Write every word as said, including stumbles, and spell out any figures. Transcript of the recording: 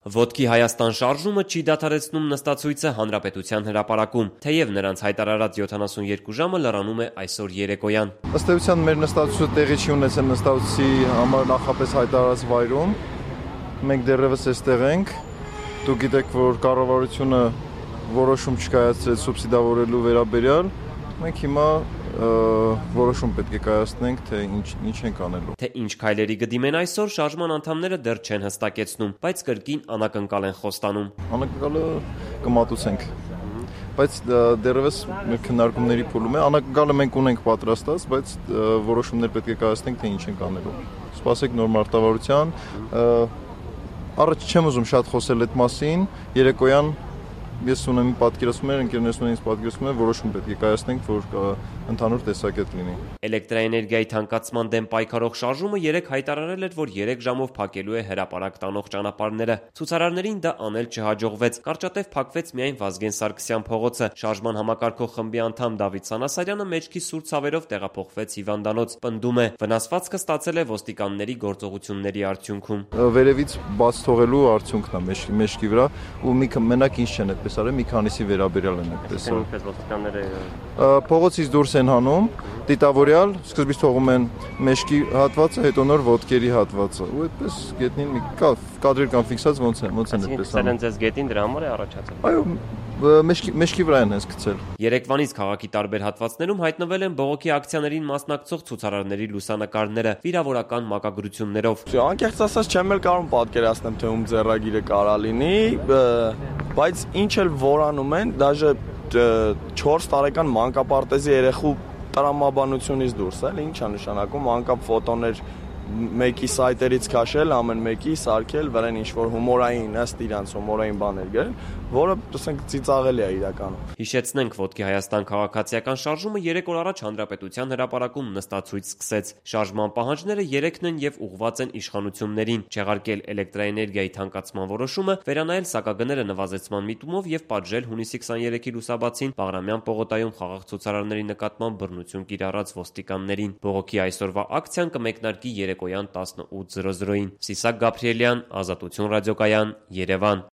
Ոտքի Հայաստան շարժումը չի դադարեցնում նստածույցը Հանրապետության հրապարակում, թեև նրանց հայտարարած յոթանասունյոթ ժամը լրանում է այսօր երեկոյան։ Ըստ էության մեր նստածույցը տեղի չի ունեցել նստածույցի համար նախապես հայտարարած վայրում։ Մենք դեռևս այստեղ ենք։ Դուք գիտեք, որ կառավարությունը որոշում չկայացրեց սուբսիդավորելու վերաբերյալ։ Մենք հիմա որոշում պետք է կայացնենք, թե ինչ, ինչ ենք անելու։ Թե ինչ քայլերի կդիմեն այսօր, շարժման անդամները դեռ չեն հստակեցնում, բայց կրկին անակնկալ են խոստանում։ Անակնկալը կմատուցենք, բայց դեռևս մեր քննարկումների փուլում է։ Անակնկալը մենք ունենք պատրաստած, բայց որոշումներ պետք է կայացնենք, թե ինչ ենք անելու։ Սպասեք նոր մարտավարության։ Առաջ չեմ ուզում շատ խոսել այդ մասին, երեկոյան ես ունեմ պատկերացումներ, ընկերներս ունեն պատկերացումներ, որոշում պետք է կայացնենք, որ ընդհանուր տեսակետ լինի։ Էլեկտրաէներգիայի թանկացման դեմ պայքարող շարժումը երեկ հայտարարել էր, որ երեք ժամով փակելու է հրապարակ տանող ճանապարհները։ Ցուցարարներին դա անել չհաջողվեց։ Կարճատև փակվեց միայն Վազգեն Սարգսյան փողոցը։ Շարժման համակարգող խմբի անդամ Դավիթ Սանասարյանը մեջքի սուր ցավերով տեղափոխվեց հիվանդանոց։ Պնդում է, վնասվածքը ստացել է ոստիկանների գործողությունների արդյունքում։ Վերևից բաց թողելու արդյունքն է մեջքի վրա, ու մի մենակ ինչ չեն այդպես արել, մի քանիսի վերաբերյալ են այդպես։ Ինչպես ոստիկանները փողոցից դուրս են հանում, դիտավորյալ, սկզբից թողում են մեջքի հատվածը, հետո նոր ոտքերի հատվածը։ Ու այդպես գետնին մի կադրեր կան ֆիքսած, ոնց են, ոնց են այդպես անում։ Այսինքն ձեզ գետին դրա համար է առաջացել։ Այո, մեջքի մեջքի վրա են հենց գցել։ Երեկվանից քաղաքի տարբեր հատվածներում հայտնվել են բողոքի ակցիաներին մասնակցող ցուցարարների լուսանկարները վիրավորական մակագրություններով։ Անկեղծ ասած չեմ էլ կարող պատկերացնել, թե ում ձեռագիրը կարա լինի, բայց ինչ էլ որանում են, դաժե չորս տարեկան մանկապարտեզի երեխու տրամաբանությունից դուրս էլ ինչ է նշանակում անկապ ֆոտոներ մեկի սայթերից քաշել, ամեն մեկի սարքել, վրան ինչ-որ հումորային, ըստ իրանց հումորային բաներ գրել, որը, ասենք, ծիծաղելի է իրականում։ Հիշեցնենք, Ոտքի Հայաստան քաղաքացիական շարժումը երեք օր առաջ Հանրապետության հրապարակում նստածույց սկսեց։ Շարժման պահանջները երեքն են եւ ուղղված են իշխանություններին՝ չեղարկել էլեկտրաէներգիայի թանկացման որոշումը, վերանայել սակագները նվազեցման միտումով եւ պատժել հունիսի քսաներեքի լուսաբացին Բաղրամյան պողոտայում խաղաղ ցուցարարների նկատմամբ բռնություն կիրառած ոստիկաններին։ Բողոքի այսօրվա ակցիան կմեկնարկի երեկոյան տասնութ զրո զրոին։ Սիսակ Գաբրիելյան, Ազատություն ռադիոկայան, Երևան։